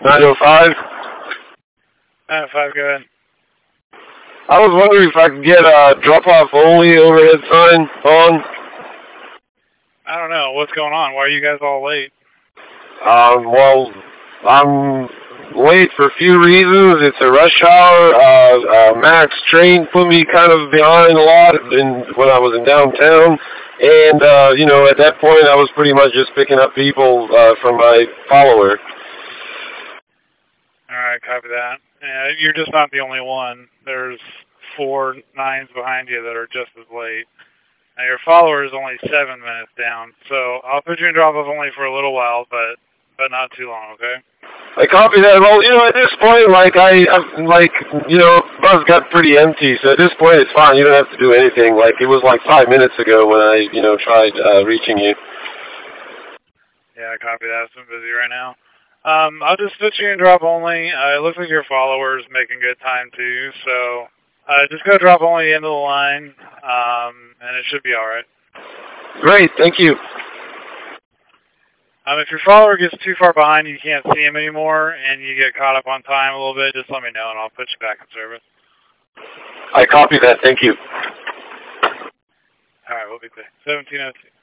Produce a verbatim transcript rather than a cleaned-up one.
nine oh five. nine oh five, go ahead. I was wondering if I could get a drop-off only overhead sign on. I don't know. What's going on? Why are you guys all late? Um, well, I'm late for a few reasons. It's a rush hour. Uh, uh, Max train put me kind of behind a lot in, when I was in downtown. And, uh, you know, at that point I was pretty much just picking up people uh, from my follower. All right, copy that. Yeah, you're just not the only one. There's four nines behind you that are just as late. Now, your follower is only seven minutes down, so I'll put you in drop-off only for a little while, but but not too long, okay? I copy that. Well, you know, at this point, like, I, I'm, like, you know, bus got pretty empty, so at this point it's fine. You don't have to do anything. Like, it was like five minutes ago when I, you know, tried uh, reaching you. Yeah, I copy that. I'm busy right now. Um, I'll just put you in drop only. Uh, it looks like your follower's making good time, too, so uh, just go drop only into the line, um, and it should be all right. Great, thank you. Um, if your follower gets too far behind, you can't see him anymore, and you get caught up on time a little bit, just let me know, and I'll put you back in service. I copy that, thank you. All right, we'll be clear. seventeen oh two.